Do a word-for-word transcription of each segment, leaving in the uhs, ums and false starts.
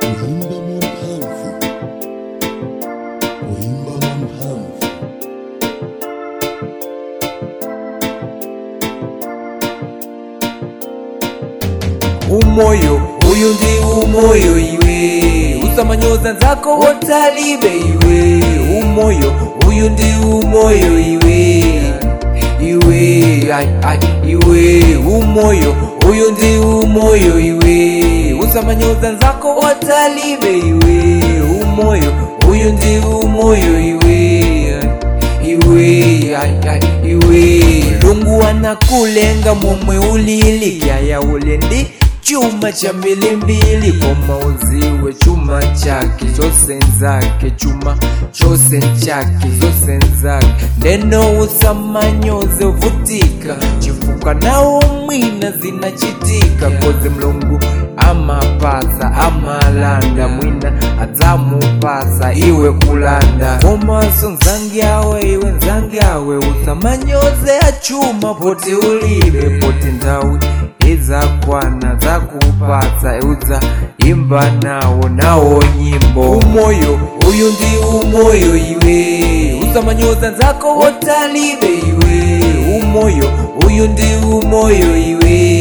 Umoyo, uyu ndi umoyo iwe, usamanyoza zako wotalibe iwe. Umoyo, uyu ndi umoyo iwe, iwe, ay, ay, iwe. Umoyo, uyu ndi umoyo iwe, usamanyoza zako wotalibe iwe. Umoyo, uyu ndi umoyo iwe, iwe, ay, ay, iwe. Lungu anakulenga momwe ulilikia ya ulendi chuma cha mbili mbili, koma uziwe chuma chake chose nzake, chuma chose chake zose nzake. Neno usamanyoze uvutika, chifuka na umwina zinachitika. Koze mlungu amapasa amalanda, mwina adzamupasa iwe kulanda. Koma so nzangi yawe iwe nzangi yawe, usamanyoze achuma pote ulibe, pote ndawi iza kwana za kupata uza imba nawo nawo nyimbo. Umoyo, uyu ndi umoyo iwe, usamanyoza zako wotalibe iwe. Umoyo, uyu ndi umoyo iwe,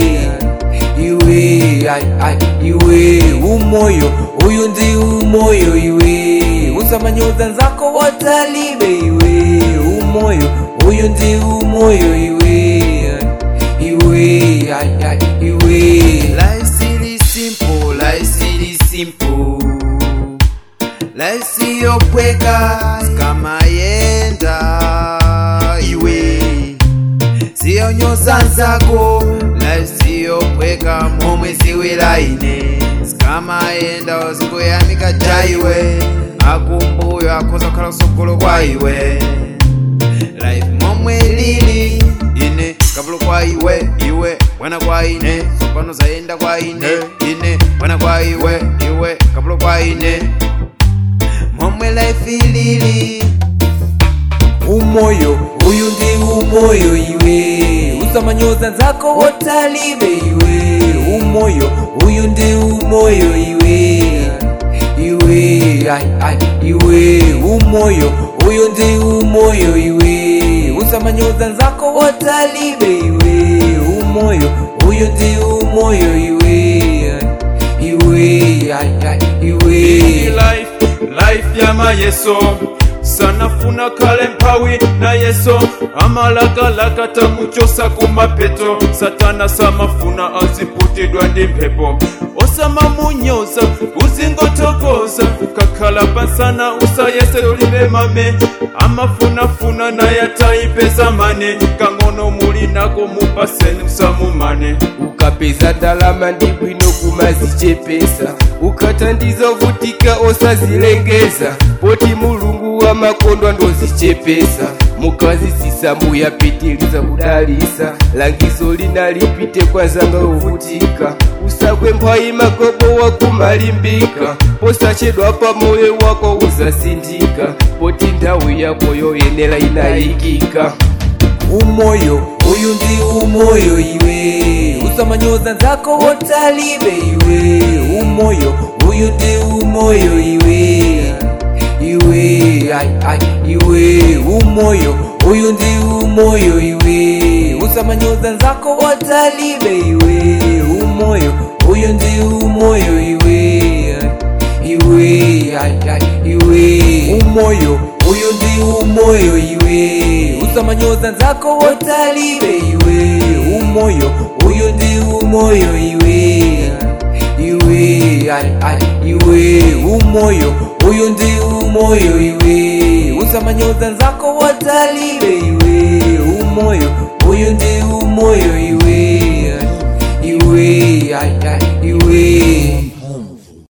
iwe, ay, ay, iwe. Umoyo, uyu ndi umoyo iwe, usamanyoza zako wotalibe iwe. Umoyo, uyu ndi umoyo iwe, iwe, ay, ay, iwe. Life is simple, life is simple. Life siyo pweka kama yenda iwe, siyo nyoza zako. Life siyo pweka momwe ziwila ine, kama yenda oziko yanika jaiwe, akumbuyo akoza kala sokolo kwa iwe. Life momwe lili ine kablo kwa iwe, iwe wana kwa ine, sopano zaenda kwa ine, ine wana kwa iwe, iwe kablo kwa ine, momwe life lili. Umoyo, uyu ndi umoyo iwe, usamanyoza zako wotalibe iwe. Umoyo, uyu ndi umoyo iwe, iwe, ay, ay, iwe. Umoyo, uyu ndi umoyo iwe, usamanyoza zako wotalibe iwe. Umoyo, uyu ndi umoyo iwe, iwe, ay, ay, iwe. Life, life ya mayeso sanafuna kale mpawi na yeso, amalagalaka tamuchosa kumapeto. Satana samafuna aziputidwa ndi mpepo, osama munyoza uzingotokoza, kakala pansana usayese ulibe mame. Amafunafuna na yataipeza mane, kangono muli nako mupaseni usamumane. Ukapeza dalama ndibwino kumazichepesa, ukatandiza vutika osazilengeza. Poti mulungu wa makondwa ndozichepesa, mukazi sisambu yapitiliza kudalisa. Langizo linalipite kwanza nga uvutika, usakwe mpwayi magobo wa kumalimbika. Posachedwa pa moyo wako uzasindika, poti ndawi yako yoyenela inaikika. Umoyo, uyu ndi umoyo iwe, usamanyoza zako wotalibe iwe. Umoyo, uyu ndi umoyo iwe, iwe, ay, ay, iwe. Umoyo, uyu ndi umoyo iwe, usamanyoza zako wotalibe iwe. Umoyo, uyu ndi umoyo iwe, iwe, ay, ay, iwe. Umoyo, uyu ndi umoyo iwe, usamanyoza zako wotalibe iwe. Umoyo, uyu ndi umoyo iwe, iwe, ay, ay, iwe. Umoyo, uyu ndi umoyo iwe, usamanyoza zako wotalibe iwe.